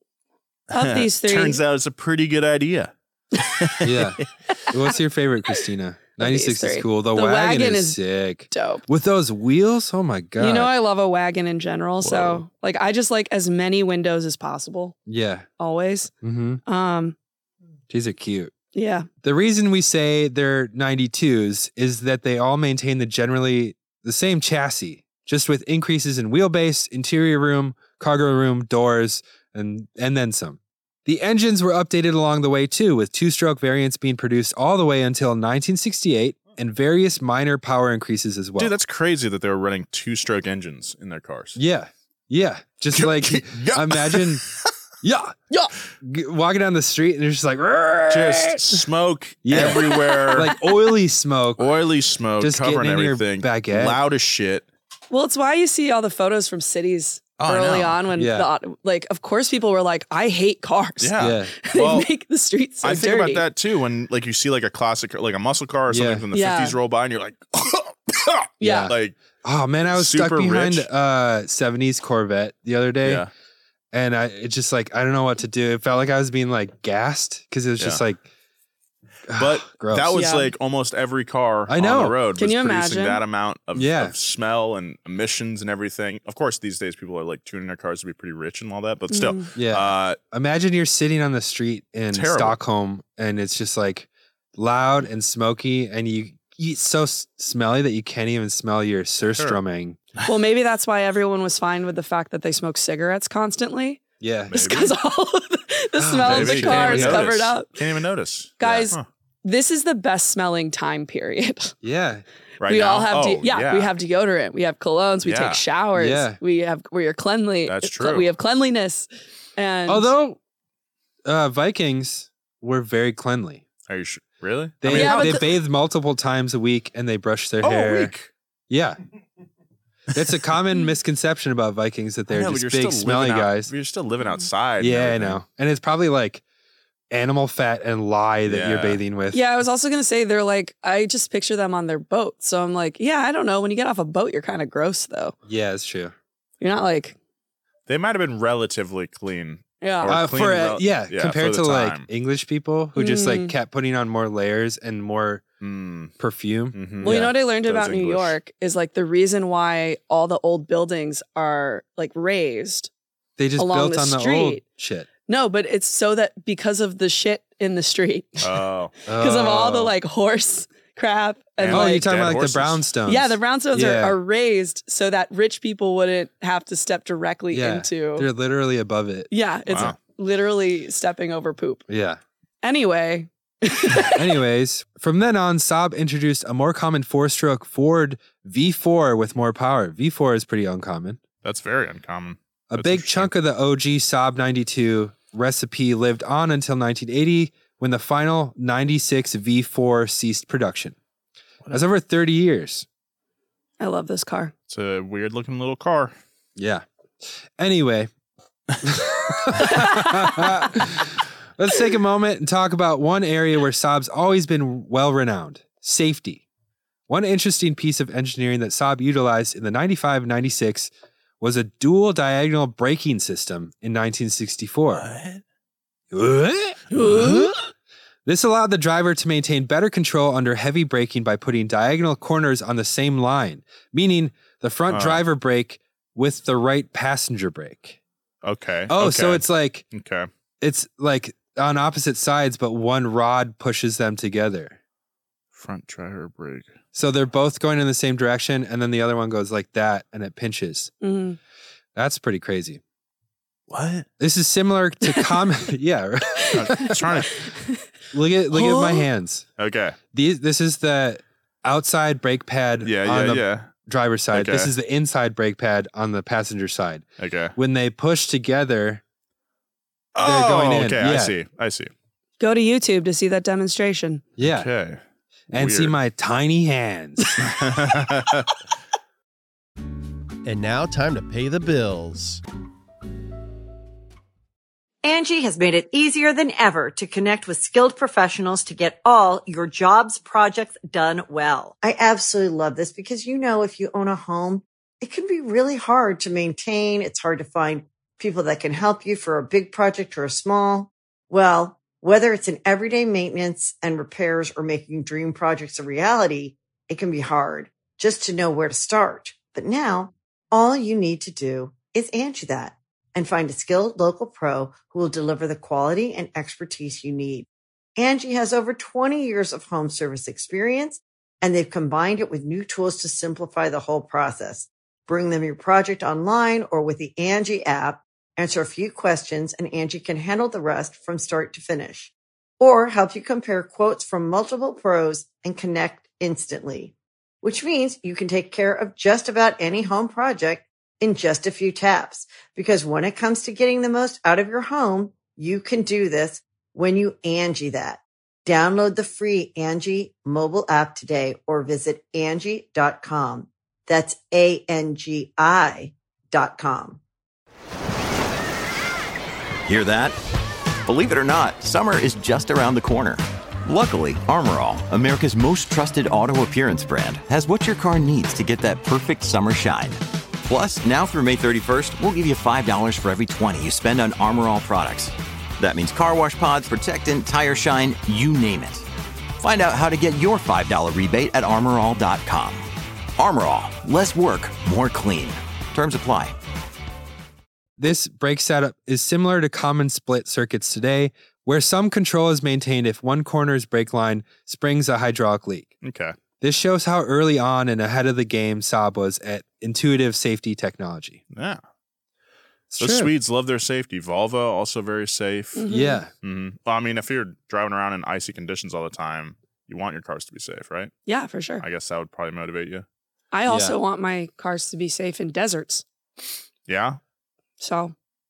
Of these three. Turns out it's a pretty good idea. Yeah. What's your favorite, Christina? ninety-six is three. cool. The, The wagon, wagon is, is sick. Dope. With those wheels? Oh, my God. You know, I love a wagon in general. So, Whoa. like, I just like as many windows as possible, yeah. always. Mm-hmm. Um, These are cute. yeah. The reason we say they're ninety-twos is that they all maintain the generally the same chassis, just with increases in wheelbase, interior room, cargo room, doors, and, and then some. The engines were updated along the way too, with two-stroke variants being produced all the way until nineteen sixty-eight and various minor power increases as well. Dude, that's crazy that they were running two-stroke engines in their cars. yeah. Yeah. Just like Yeah. imagine yeah. Yeah. G- walking down the street and you're just like Just smoke Yeah. everywhere. like oily smoke. oily smoke Just covering getting in your everything. baguette. Loud as shit. Well, it's why you see all the photos from cities Oh, I early know. on when, Yeah. the, like, of course, people were like, I hate cars. Yeah. Yeah. they Well, make the streets so I think dirty. about that too when like you see like a classic like a muscle car or something Yeah. from the Yeah. fifties roll by and you're like Yeah. like Oh man, I was stuck Super behind rich. a seventies Corvette the other day, yeah. and I it just like I don't know what to do. It felt like I was being like gassed because it was just Yeah. like. But gross. that was Yeah. like almost every car I know. on the road Can was you producing imagine? that amount of, Yeah. of smell and emissions and everything. Of course, these days people are like tuning their cars to be pretty rich and all that, but still. Mm. yeah. Uh, Imagine you're sitting on the street in Terrible. Stockholm, and it's just like loud and smoky, and you. It's so s- smelly that you can't even smell your surstrumming. Well, maybe that's why everyone was fine with the fact that they smoke cigarettes constantly. Yeah, It's Maybe. because all of the, the Oh, smell of maybe the you car can't is even covered notice. up. Can't even notice. Guys, Huh. this is the best smelling time period. yeah, Right we now? all have, de- Oh, yeah, we have deodorant, we have colognes, we Yeah. take showers, Yeah. we have we are cleanly. That's it's cle- true. We have cleanliness, and although uh, Vikings were very cleanly. Are you sure? Really? They, I mean, Yeah, how- but they the- bathe multiple times a week and they brush their oh, hair. a week. Yeah. That's a common misconception about Vikings that I they're know, but just you're big, still smelly living out- guys. You're still living outside. and Yeah, I everything. know. And it's probably like animal fat and lye that you're Yeah. bathing with. Yeah, I was also gonna say they're like I just picture them on their boat. So I'm like, yeah, I don't know. When you get off a boat, you're kind of gross though. Yeah, it's true. You're not like They might have been relatively clean. yeah. Or Uh, clean for rel- uh, yeah, yeah, compared for to the like time. English people who just like Mm. kept putting on more layers and more Mm. perfume. Mhm. Well, you Yeah, know what I learned those about New English. York is like the reason why all the old buildings are like raised. They just Along built the on the old street. shit. No, but it's so that because of the shit in the street, Oh. because of all the Oh. like horse crap and And, Oh, like you're talking dead about horses. like the brownstones. yeah, the brownstones Yeah. are, are raised so that rich people wouldn't have to step directly Yeah, into. They're literally above it. Yeah, it's Wow. literally stepping over poop. Yeah. Anyway, Anyways, from then on, Saab introduced a more common four-stroke Ford V four with more power. V four is pretty uncommon. That's very uncommon. A That's big interesting. chunk of the O G Saab ninety-two recipe lived on until nineteen eighty when the final ninety-six V four ceased production. That's over thirty years. I love this car. It's a weird looking little car. Yeah. Anyway, let's take a moment and talk about one area where Saab's always been well renowned: safety. One interesting piece of engineering that Saab utilized in the ninety-five ninety-six was a dual diagonal braking system in nineteen sixty-four. What? What? This allowed the driver to maintain better control under heavy braking by putting diagonal corners on the same line, meaning the front Oh. driver brake with the right passenger brake. Okay. Oh, okay. so it's like okay. it's like on opposite sides, but one rod pushes them together. Front driver brake. So they're both going in the same direction, and then the other one goes like that, and it pinches. Mhm. That's pretty crazy. What? This is similar to common. Yeah, right. I'm trying to. look at look at my Huh? hands. Okay. These this is the outside brake pad Yeah. on Yeah. the Yeah. driver's side. This Okay. is the inside brake pad on the passenger side. Okay. When they push together, Oh, going in. okay. Yeah. I see. I see. Go to YouTube to see that demonstration. yeah, Okay. and see Weird. my tiny hands. And now, time to pay the bills. Angie has made it easier than ever to connect with skilled professionals to get all your jobs projects done well. I absolutely love this because, you know, if you own a home, it can be really hard to maintain. It's hard to find people that can help you for a big project or a small. Well, whether it's in everyday maintenance and repairs or making dream projects a reality, it can be hard just to know where to start. But now all you need to do is Angie that and find a skilled local pro who will deliver the quality and expertise you need. Angie has over twenty years of home service experience, and they've combined it with new tools to simplify the whole process. Bring them your project online or with the Angie app, answer a few questions, and Angie can handle the rest from start to finish. Or help you compare quotes from multiple pros and connect instantly, which means you can take care of just about any home project in just a few taps. Because when it comes to getting the most out of your home, you can do this when you Angie that. Download the free Angie mobile app today or visit Angie dot com. That's A N G I dot com. Hear that? Believe it or not, summer is just around the corner. Luckily, Armor All, America's most trusted auto appearance brand, has what your car needs to get that perfect summer shine. Plus, now through May thirty-first, we'll give you five dollars for every twenty you spend on Armor All products. That means car wash pods, protectant, tire shine, you name it. Find out how to get your five dollars rebate at armor all dot com. Armor All, less work, more clean. Terms apply. This brake setup is similar to common split circuits today, where some control is maintained if one corner's brake line springs a hydraulic leak. Okay. This shows how early on and ahead of the game Saab was at intuitive safety technology. Yeah. It's The true. Swedes love their safety. Volvo also very safe. Mhm. Yeah. hmm Well, I mean, if you're driving around in icy conditions all the time, you want your cars to be safe, right? Yeah, for sure. I guess that would probably motivate you. I also Yeah. want my cars to be safe in deserts. Yeah. So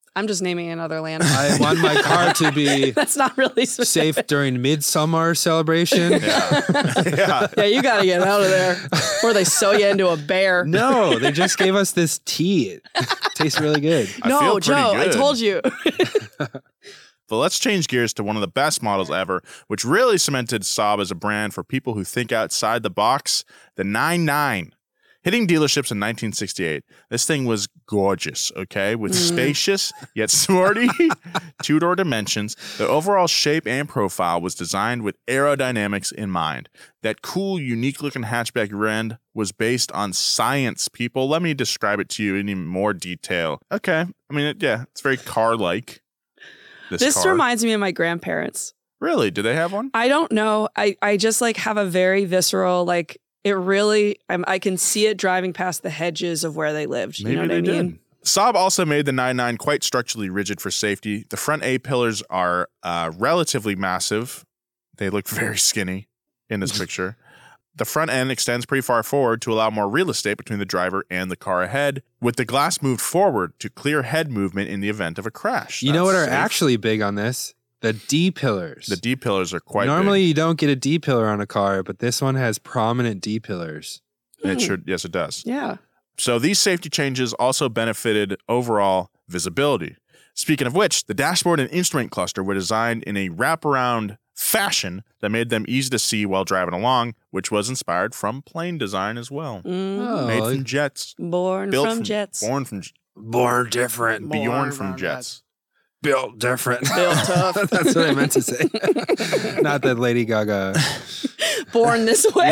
I'm just naming another land. I want my car to be That's not really specific. safe during midsummer celebration. Yeah. yeah. Yeah, you got to get out of there before they sew you into a bear. No, they just gave us this tea. It tastes really good. I no, feel pretty Joe, I good. told you. But let's change gears to one of the best models ever, which really cemented Saab as a brand for people who think outside the box, the nine nine. Hitting dealerships in nineteen sixty-eight, this thing was gorgeous, okay? With Mm. spacious yet sporty two-door dimensions, the overall shape and profile was designed with aerodynamics in mind. That cool, unique-looking hatchback rear end was based on science, people. Let me describe it to you in even more detail. Okay, I mean, it, yeah, it's very car-like. This, This car. reminds me of my grandparents. Really? Do they have one? I don't know. I, I just like have a very visceral, like, it really, I'm, I can see it driving past the hedges of where they lived. Maybe you know what they I mean? did. Saab also made the nine nine quite structurally rigid for safety. The front A-pillars are uh, relatively massive. They look very skinny in this picture. The front end extends pretty far forward to allow more real estate between the driver and the car ahead, with the glass moved forward to clear head movement in the event of a crash. You know what That's are safe. actually big on this? The D pillars. The D pillars are quite Normally you don't get a D pillar on a car, but this one has prominent D pillars. big. It should, yes, it does. Yeah. So these safety changes also benefited overall visibility. Speaking of which, the dashboard and instrument cluster were designed in a wraparound fashion that made them easy to see while driving along, which was inspired from plane design as well. Mm. Oh, Made like from jets. Born Built from, jets. Born from j- born different, Bjorn from jets. built different. Built tough. That's what I meant to say. Not that Lady Gaga. Born this way.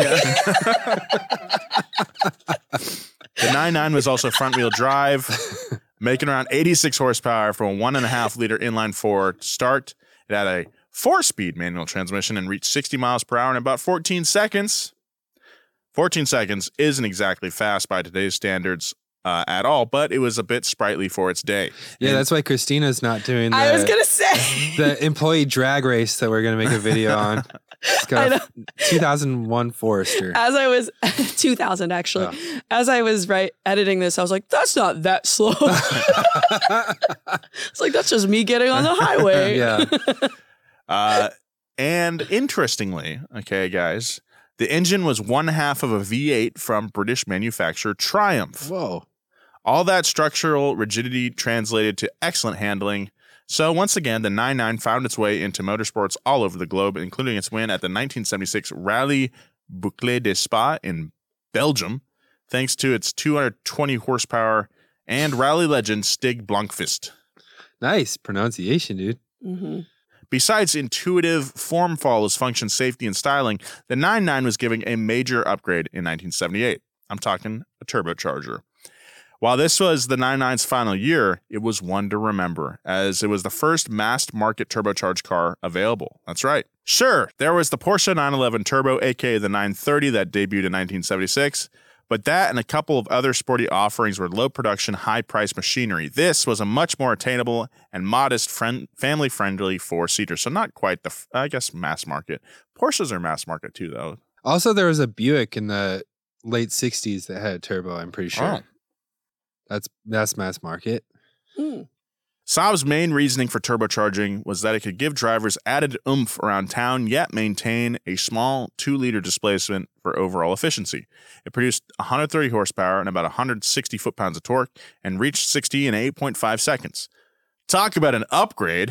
The nine nine was also front-wheel drive, making around eighty-six horsepower from a one and a half liter inline four to start. It had a four-speed manual transmission and reached sixty miles per hour in about fourteen seconds. fourteen seconds isn't exactly fast by today's standards uh, at all, but it was a bit sprightly for its day. Yeah, that's why Christina's not doing the, I was going to say. the employee drag race that we're going to make a video on. It's got a two thousand one Forester. As I was, two thousand actually, Oh. as I was right editing this, I was like, that's not that slow. It's like, that's just me getting on the highway. Yeah. Uh, and interestingly, okay, guys, the engine was one half of a V eight from British manufacturer Triumph. Whoa. All that structural rigidity translated to excellent handling. So once again, the nine nine found its way into motorsports all over the globe, including its win at the nineteen seventy-six Rally Boucle de Spa in Belgium, thanks to its two hundred twenty horsepower and rally legend Stig Blomqvist. Nice pronunciation, dude. Mm-hmm. Besides intuitive form follows function, safety, and styling, the nine nine was giving a major upgrade in nineteen seventy-eight. I'm talking a turbocharger. While this was the nine nine's final year, it was one to remember, as it was the first mass-market turbocharged car available. That's right. Sure, there was the Porsche nine eleven Turbo, aka the nine thirty, that debuted in nineteen seventy-six, but that and a couple of other sporty offerings were low-production, high-priced machinery. This was a much more attainable and modest, friend, family-friendly four-seater, so not quite the, I guess, mass market. Porsches are mass market too, though. Also, there was a Buick in the late sixties that had a turbo, I'm pretty sure. Oh. That's that's mass market. Mm. Saab's main reasoning for turbocharging was that it could give drivers added oomph around town, yet maintain a small two-liter displacement for overall efficiency. It produced one hundred thirty horsepower and about one hundred sixty foot-pounds of torque and reached sixty in eight point five seconds. Talk about an upgrade.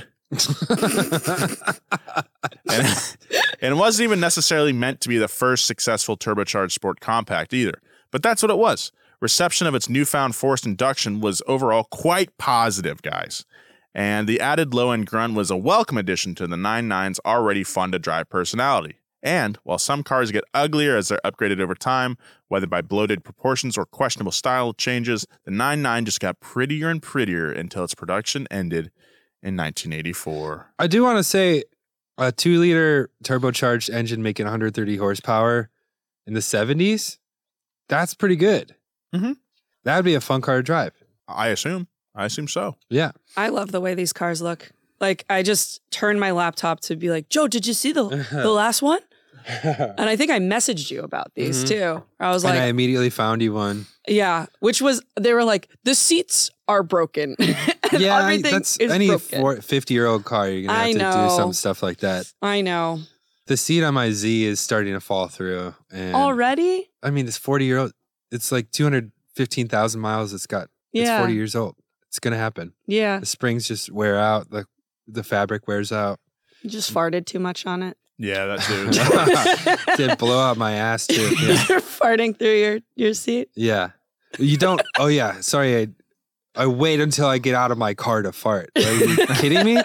and, and it wasn't even necessarily meant to be the first successful turbocharged sport compact either. But that's what it was. Reception of its newfound forced induction was overall quite positive, guys. And the added low-end grunt was a welcome addition to the nine nine's already fun-to-drive personality. And while some cars get uglier as they're upgraded over time, whether by bloated proportions or questionable style changes, the nine nine just got prettier and prettier until its production ended in nineteen eighty-four. I do want to say a two liter turbocharged engine making one hundred thirty horsepower in the seventies, that's pretty good. Mm-hmm. That would be a fun car to drive. I assume. I assume so. Yeah. I love the way these cars look. Like, I just turned my laptop to be like, Joe, did you see the the last one? And I think I messaged you about these Mm-hmm. too. I was like, and I immediately found you one. yeah, which was, they were like, the seats are broken. And Yeah, I, everything that's is any broken. fifty-year-old car, you're going to have I to know. do some stuff like that. I know. The seat on my Z is starting to fall through. And Already? I mean, this forty-year-old, it's like two hundred fifteen thousand miles it's got. It's Yeah. forty years old. It's going to happen. Yeah. The springs just wear out. The, the fabric wears out. You just farted too much on it. Yeah, that too. Did blow out my ass, too. Yeah. You're farting through your, your seat. Yeah. You don't. Oh, yeah. Sorry. I, I wait until I get out of my car to fart. Are you kidding me?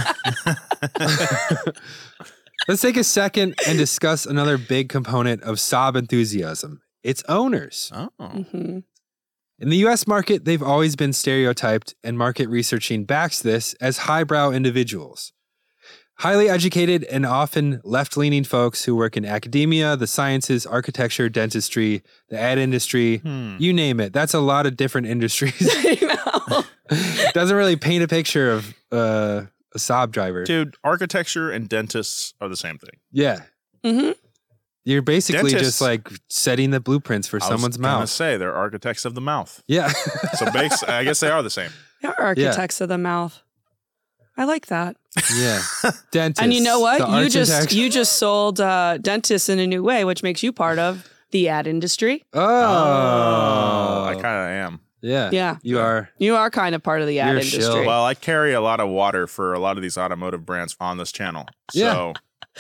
Let's take a second and discuss another big component of Saab enthusiasm, its owners. Oh. Mm-hmm. In the U S market, they've always been stereotyped, and market researching backs this as highbrow individuals. Highly educated and often left-leaning folks who work in academia, the sciences, architecture, dentistry, the ad industry, Hmm. you name it. That's a lot of different industries. I know. Doesn't really paint a picture of uh, a Saab driver. Dude, architecture and dentists are the same thing. Yeah. Mm-hmm. You're basically Dentists- just like setting the blueprints for someone's I was gonna mouth. say they're architects of the mouth. Yeah. So base, I guess they are the same. They're architects of the mouth. I like that. yeah. Dentist. And you know what? The You just architect- you just sold uh, dentists in a new way, which makes you part of the ad industry. Oh. I kind of am. Yeah. Yeah. You are. You are kind of part of the ad You're a industry. shill. Well, I carry a lot of water for a lot of these automotive brands on this channel. Yeah. So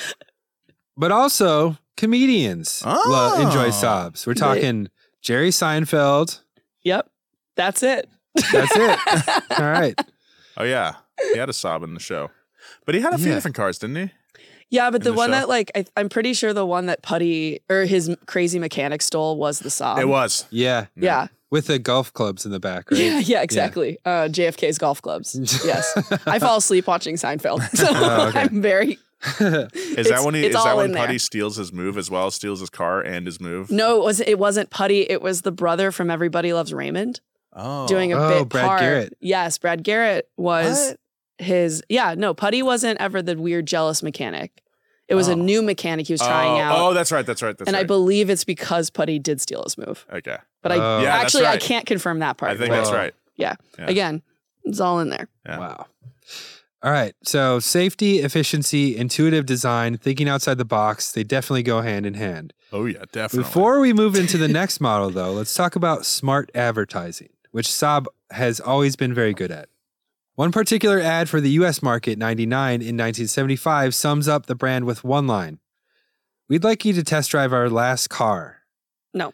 But also, comedians lo- Oh. enjoy Saabs. We're talking Jerry Seinfeld. Yep. That's it. That's it. All right. Oh yeah, he had a Saab in the show, but he had a few Yeah. different cars, didn't he? Yeah, but In the, the one show? that like I, I'm pretty sure the one that Putty or his crazy mechanic stole was the Saab. it was. Yeah. Yeah. With the golf clubs in the back, right? Yeah, yeah, exactly. Uh, J F K's golf clubs. Yes, I fall asleep watching Seinfeld, so Oh, okay. I'm very. Is that It's- when he? it's Is that all when in Putty there. steals his move as well? Steals his car and his move. No, it was it wasn't Putty. It was the brother from Everybody Loves Raymond Oh, doing a Oh, bit Brad part. Garrett. Yes, Brad Garrett was What? his. Yeah, no, Putty wasn't ever the weird jealous mechanic. It was Oh. a new mechanic he was trying oh, out. Oh, that's right. That's right. That's and right. I believe it's because Putty did steal his move. Okay, But I Oh. Yeah, that's actually I right. can't confirm that part. I think but that's Whoa. right. Yeah. Yeah. Again, it's all in there. Yeah. Wow. All right. So safety, efficiency, intuitive design, thinking outside the box, they definitely go hand in hand. Oh yeah, definitely. Before we move into the next model, though, let's talk about smart advertising, which Saab has always been very good at. One particular ad for the U S market, ninety-nine, in nineteen seventy-five, sums up the brand with one line. We'd like you to test drive our last car. No.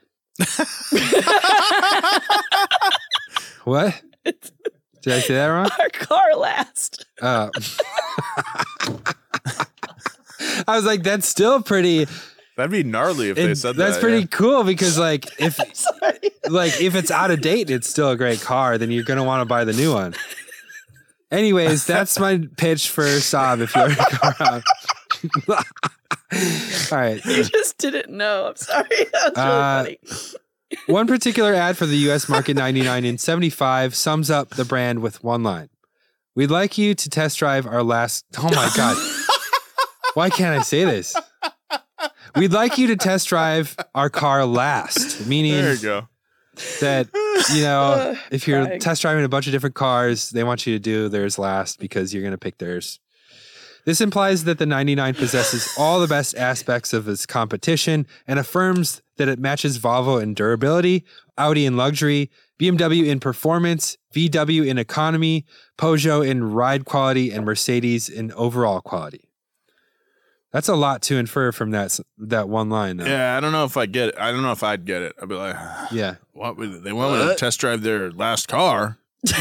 What? Did I say that wrong? Our car last. Uh, I was like, that's still pretty. That'd be gnarly if they it- said that's that. pretty yeah. cool because, like, if Sorry. like if it's out of date, it's still a great car. Then you're gonna want to buy the new one. Anyways, that's my pitch for Saab. If you're a car out. All right. You just didn't know. I'm sorry. That was really Uh, funny. One particular ad for the U S market, ninety-nine in seventy-five, sums up the brand with one line. We'd like you to test drive our last. Oh my God. Why can't I say this? We'd like you to test drive our car last, meaning There you go. that, you know, if you're Crying. test driving a bunch of different cars, they want you to do theirs last because you're going to pick theirs. This implies that the ninety-nine possesses all the best aspects of its competition and affirms that it matches Volvo in durability, Audi in luxury, B M W in performance, V W in economy, Peugeot in ride quality, and Mercedes in overall quality. That's a lot to infer from that that one line, though. Yeah, I don't know if I get it. I don't know if I'd get it. I'd be like, Yeah. what? would- They want me to test drive their last car.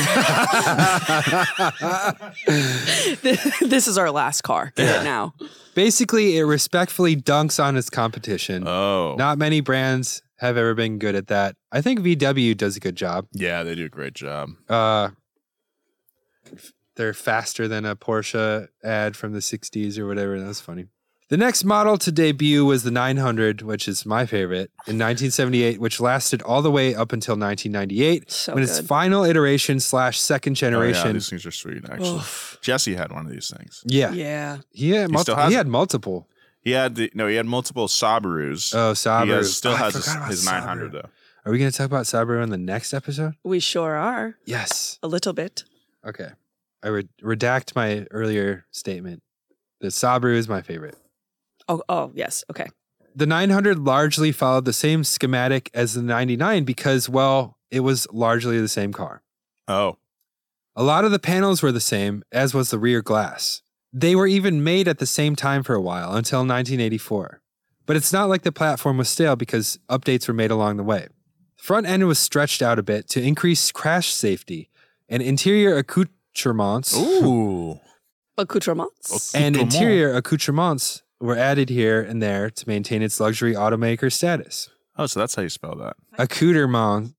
This is our last car. Get it now. Basically, it respectfully dunks on its competition. Oh, Not many brands have ever been good at that. I think V W does a good job. yeah, they do a great job. Uh, they're faster than a Porsche ad from the sixties or whatever. That was funny. The next model to debut was the nine hundred, which is my favorite, in nineteen seventy-eight, which lasted all the way up until nineteen ninety-eight, So when its good. final iteration slash second Oh, yeah, generation. these things are sweet. Actually, Jesse had one of these things. yeah. Yeah. He had, He multi- still has he it. had multiple. He had the, no, he had multiple Subarus. Oh, Subaru. He has, still Oh, I has forgot his, about his nine hundred Subaru. though. Are we going to talk about Subaru in the next episode? We sure are. Yes. A little bit. Okay. I re- redact my earlier statement. The Subaru is my favorite. Oh, oh, yes. Okay. The nine hundred largely followed the same schematic as the ninety-nine because, well, it was largely the same car. Oh. A lot of the panels were the same, as was the rear glass. They were even made at the same time for a while, until nineteen eighty-four. But it's not like the platform was stale because updates were made along the way. The front end was stretched out a bit to increase crash safety, and interior accoutrements Ooh. Accoutrements. and Accoutrement. interior accoutrements were added here and there to maintain its luxury automaker status. Oh, so that's how you spell that. Accoutrement.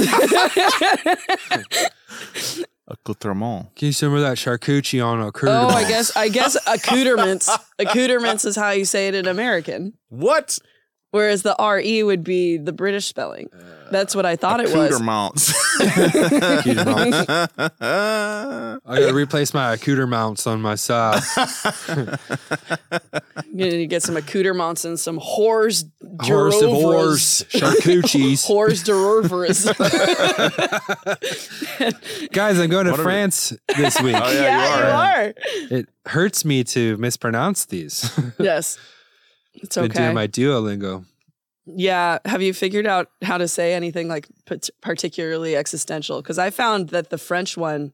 Accoutrement. Can you some of that charcuterie on Oh, accoutrement? I guess I guess accoutrements. Accoutrements is how you say it in American. What? Whereas the R E would be the British spelling. That's what I thought it was. Accoutrements. Accoutrements. I gotta replace my accoutrements on my Saab. You need to get some accoutrements and some whores Horse of oars, charcuteries. Whores derovers. Guys, I'm going to What are we- France this week. Oh, yeah, you are. It hurts me to mispronounce these. Yes. It's Been okay. doing my Duolingo. Yeah. Have you figured out how to say anything like pat- particularly existential? Because I found that the French one,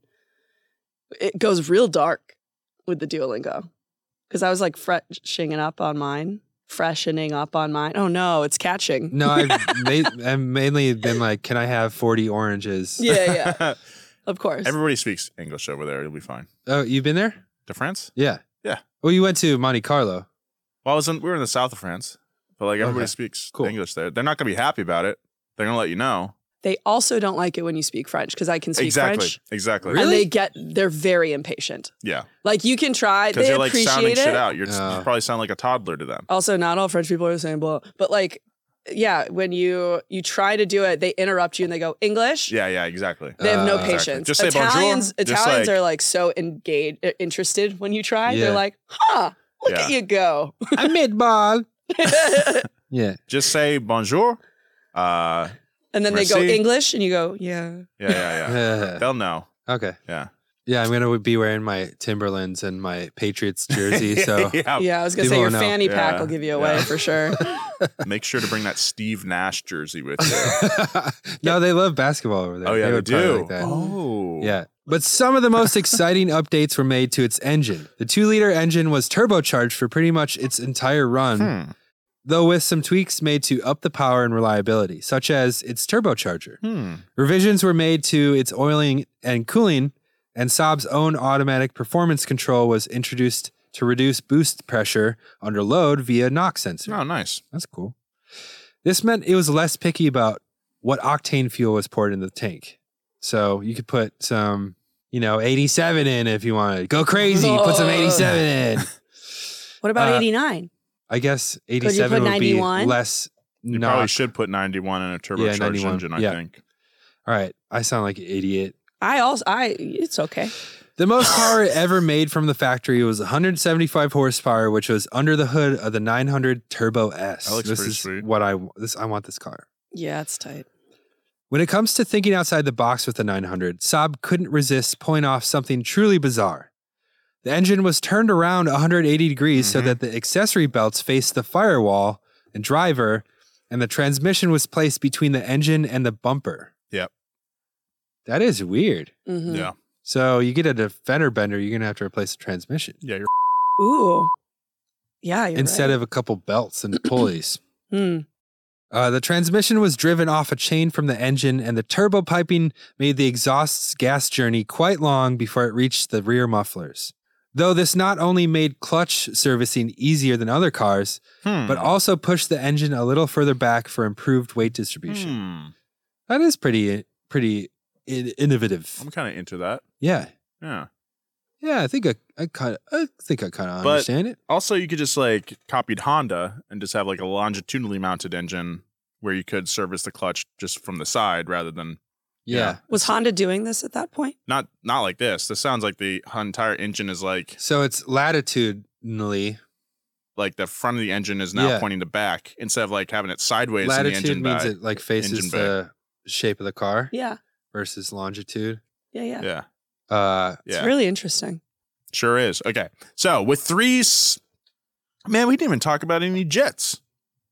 it goes real dark with the Duolingo. Because I was like freshening up on mine. Freshening up on mine. Oh no, it's catching. No, I've, ma- I've mainly been like, can I have forty oranges? Yeah, yeah. Of course. Everybody speaks English over there. You'll be fine. Oh, you've been there? To France? Yeah. Yeah. Well, you went to Monte Carlo. Well, I was in, we were in the south of France, but like everybody Okay. speaks Cool. English there. They're not going to be happy about it. They're going to let you know. They also don't like it when you speak French because I can speak exactly. French. Exactly. Really? And they get, they're very impatient. Yeah. Like you can try, Because they you're like sounding appreciate shit it. out. You're just, Oh. you probably sound like a toddler to them. Also, not all French people are the same, blah. But like, yeah, when you you try to do it, they interrupt you and they go, English? Yeah, yeah, exactly. They have no Uh, patience. Just say Italians, bonjour. Just Italians like- are like so engaged, uh, interested when you try. Yeah. They're like, huh, look Yeah. at you go. I made ball. Yeah. Just say bonjour. Uh, And then they go Merci. English and you go, yeah. yeah, yeah, yeah. They'll know. Okay. Yeah. Yeah, I'm going to be wearing my Timberlands and my Patriots jersey. So yeah. Yeah, I was going to People say your will know. fanny pack Yeah. will give you away Yeah. for sure. Make sure to bring that Steve Nash jersey with you. no, they love basketball over there. Oh, yeah, they would probably do. like that. Oh. Yeah. But some of the most exciting updates were made to its engine. The two liter engine was turbocharged for pretty much its entire run, Hmm. though with some tweaks made to up the power and reliability, such as its turbocharger. Hmm. Revisions were made to its oiling and cooling, and Saab's own automatic performance control was introduced to reduce boost pressure under load via NOx sensor. Oh, nice. That's cool. This meant it was less picky about what octane fuel was poured in the tank. So you could put some, you know, eighty-seven in if you wanted. Go crazy, put some eighty-seven in. What about Uh, eighty-nine? I guess eighty-seven put would ninety-one? be less You probably NOx. should put ninety-one in a turbocharged ninety-one. engine, I Yeah. think. All right, I sound like an idiot. I also, I, it's okay. The most power ever made from the factory was one hundred seventy-five horsepower, which was under the hood of the nine hundred Turbo S. That looks this pretty is sweet. what I this I want this car. Yeah, it's tight. When it comes to thinking outside the box with the nine hundred, Saab couldn't resist pulling off something truly bizarre. The engine was turned around one hundred eighty degrees so Mhm. that the accessory belts faced the firewall and driver, and the transmission was placed between the engine and the bumper. Yep. That is weird. Mhm. Yeah. So you get a fender bender, you're going to have to replace the transmission Yeah, you're Ooh. Yeah, you're instead right. of a couple belts and pulleys. Hmm. Uh, the transmission was driven off a chain from the engine, and the turbo piping made the exhaust's gas journey quite long before it reached the rear mufflers. Though this not only made clutch servicing easier than other cars, Hmm. but also pushed the engine a little further back for improved weight distribution. Hmm. That is pretty, pretty in- innovative. I'm kind of into that. Yeah, Yeah. yeah. I think I, I kind of, I think I kind of But- understand it. Also, you could just like copied Honda and just have like a longitudinally mounted engine where you could service the clutch just from the side rather than Yeah. yeah. Was Honda doing this at that point? not not like this. This sounds like the entire engine is like So it's latitudinally Like the front of the engine is now Yeah. pointing to back instead of like having it sideways. in the Latitude engine means bay. it like faces engine bay. the shape of the car Yeah. versus longitude. Yeah. Yeah. Yeah, Uh, yeah, It's really interesting. sure is. Okay, so with three, s- man, we didn't even talk about any jets.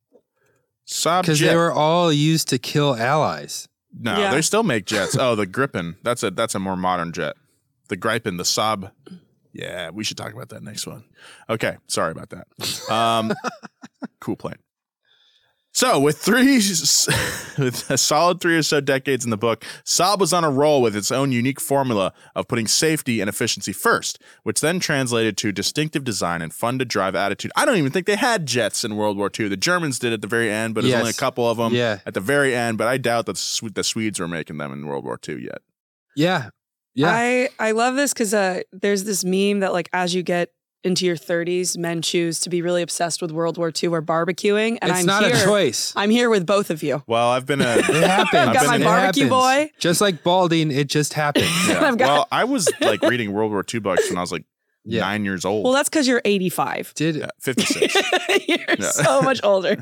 Saab because jet. they were all used to kill allies. No, Yeah. they still make jets. Oh, the Gripen. That's a that's a more modern jet. The Gripen, the Saab. Yeah, we should talk about that next one. Okay, sorry about that. Um, cool plane. So, with three, with a solid three or so decades in the book, Saab was on a roll with its own unique formula of putting safety and efficiency first, which then translated to distinctive design and fun-to-drive attitude. I don't even think they had jets in World War Two. The Germans did at the very end, but there's Yes. only a couple of them Yeah. at the very end. But I doubt that Swe- the Swedes were making them in World War Two yet. Yeah. Yeah. I, I love this because uh, there's this meme that like as you get into your thirties, men choose to be really obsessed with World War Two or barbecuing. And it's I'm not here, a choice. I'm here with both of you. Well, I've been a It happens. I've got my It barbecue happens. boy. Just like balding, it just happens. Yeah. I've got- Well, I was like reading World War Two books when I was like Yeah. nine years old. Well, that's because you're eighty-five. Did yeah, fifty-six. You're Yeah. so much older.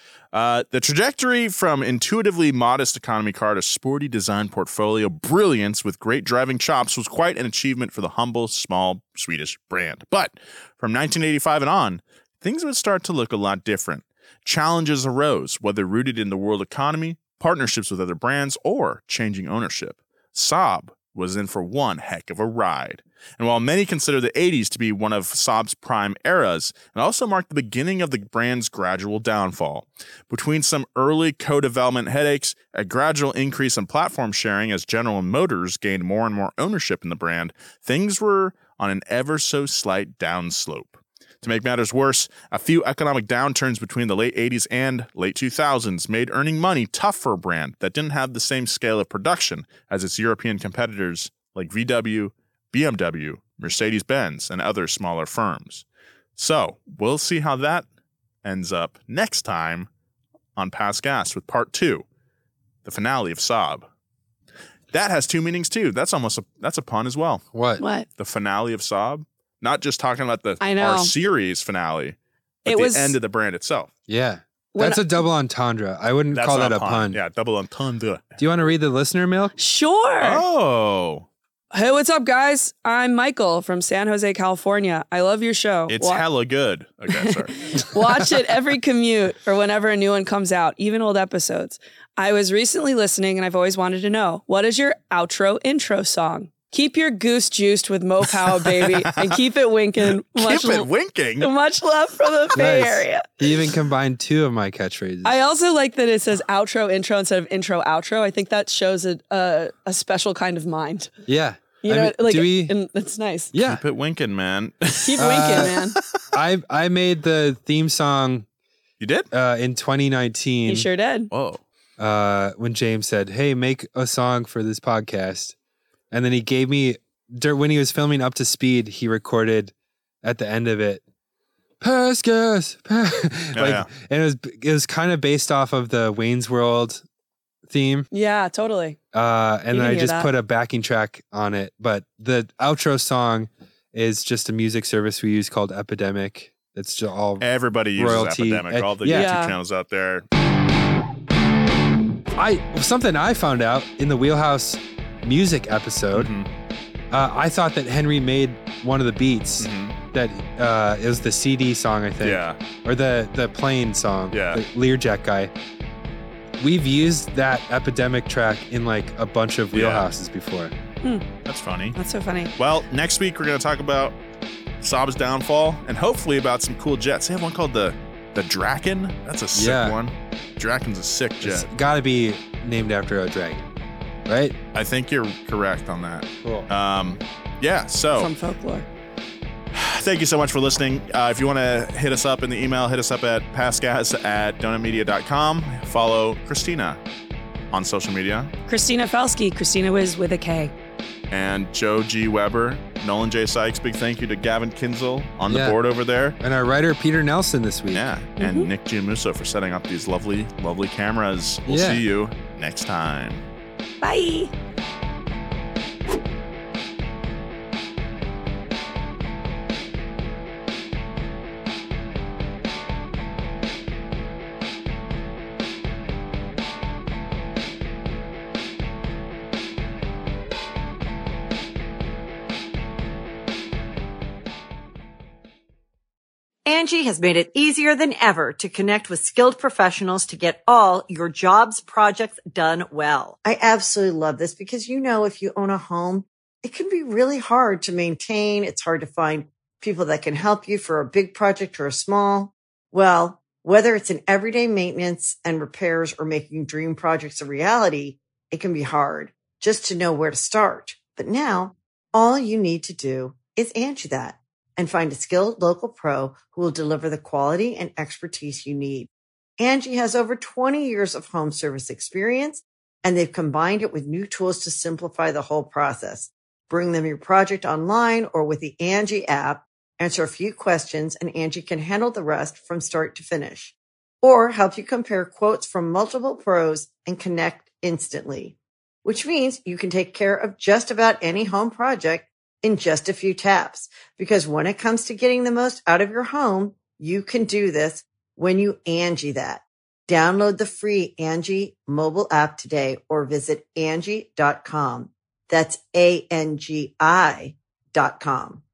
Uh, the trajectory from intuitively modest economy car to sporty design portfolio brilliance with great driving chops was quite an achievement for the humble, small Swedish brand. But from nineteen eighty-five and on, things would start to look a lot different. Challenges arose, whether rooted in the world economy, partnerships with other brands, or changing ownership. Saab was in for one heck of a ride. And while many consider the eighties to be one of Saab's prime eras, it also marked the beginning of the brand's gradual downfall. Between some early co-development headaches, a gradual increase in platform sharing as General Motors gained more and more ownership in the brand, things were on an ever so slight downslope. To make matters worse, a few economic downturns between the late eighties and late two thousands made earning money tough for a brand that didn't have the same scale of production as its European competitors like V W, B M W, Mercedes-Benz, and other smaller firms. So, we'll see how that ends up next time on Past Gas with part two, the finale of Saab. That has two meanings too. That's almost a, that's a pun as well. what? What? The finale of Saab. Not just talking about the I know. our series finale, but It the was- end of the brand itself. Yeah. When That's a double entendre. I wouldn't That's call not that a pun. Yeah, double entendre. Do you want to read the listener mail? Sure. Oh, Hey, what's up, guys? I'm Michael from San Jose, California. I love your show. it's Wa- hella good. Okay, sorry. Watch it every commute or whenever a new one comes out, even old episodes. I was recently listening and I've always wanted to know, what is your outro intro song? Keep your goose juiced with Mo Pow, baby, and keep it winking. Much, Keep it l- winking. much love from the Bay Nice. Area. He even combined two of my catchphrases. I also like that it says outro intro instead of intro outro. I think that shows a a, a special kind of mind. yeah. You I know, mean, like do we? and it's nice. Yeah. Keep it winking, man. Keep Uh, winking, man. I I made the theme song You did? uh, in twenty nineteen. You sure did. Whoa. uh, when James said, "Hey, make a song for this podcast," and then he gave me dur- when he was filming Up to Speed, he recorded at the end of it, "Pass gas," pa-" like, yeah. and it was it was kind of based off of the Wayne's World theme, Yeah, totally. uh, and You then can I hear just that. put a backing track on it. But the outro song is just a music service we use called Epidemic. It's just all Everybody uses Royalty. Epidemic. All the Yeah. YouTube Yeah. channels out there. I something I found out in the Wheelhouse music episode. Mhm. Uh, I thought that Henry made one of the beats Mhm. that uh, it was the C D song, I think, Yeah. or the the plane song, Yeah. the Learjet guy. We've used that Epidemic track in like a bunch of Yeah. Wheelhouses before. That's funny. That's so funny. Well, next week we're going to talk about Saab's downfall and hopefully about some cool jets. They have one called the the Draken. That's a sick Yeah. one. Draken's a sick It's jet. got to be named after a dragon, right? I think you're correct on that. Cool. Um, yeah, so From folklore. thank you so much for listening. Uh, if you want to hit us up in the email, hit us up at passgas at donutmedia dot com. Follow Christina on social media Christina Felsky. Christina was with a K. and Joe G. Weber, Nolan J. Sykes. Big thank you to Gavin Kinzel on Yeah. the board over there. And our writer Peter Nelson this week. Yeah, and Nick Giamuso for setting up these lovely, lovely cameras. We'll Yeah. see you next time. Bye. Angie has made it easier than ever to connect with skilled professionals to get all your jobs projects done well. I absolutely love this because, you know, if you own a home, it can be really hard to maintain. It's hard to find people that can help you for a big project or a small. Well, whether it's in everyday maintenance and repairs or making dream projects a reality, it can be hard just to know where to start. But now all you need to do is Angie that and find a skilled local pro who will deliver the quality and expertise you need. Angie has over twenty years of home service experience, and they've combined it with new tools to simplify the whole process. Bring them your project online or with the Angie app, answer a few questions, and Angie can handle the rest from start to finish. Or help you compare quotes from multiple pros and connect instantly, which means you can take care of just about any home project in just a few taps. Because when it comes to getting the most out of your home, you can do this when you Angie that. Download the free Angie mobile app today or visit Angie dot com. That's A N G I dot com.